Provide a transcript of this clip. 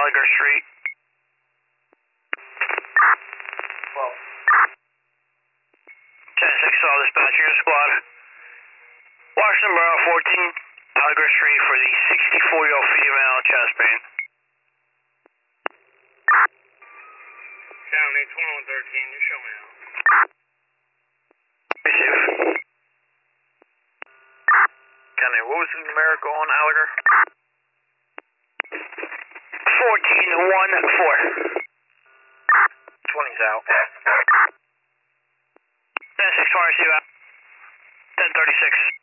Gallagher Street. 12. 10-6 Saw Dispatch Unit Squad. Washington Borough 14, Gallagher Street for the 64-year-old female chest pain. County 2113, you show me out. Receive. County, what was the numerical on Gallagher? 14-1-4. 20's out. 10-6 receive out. 1036.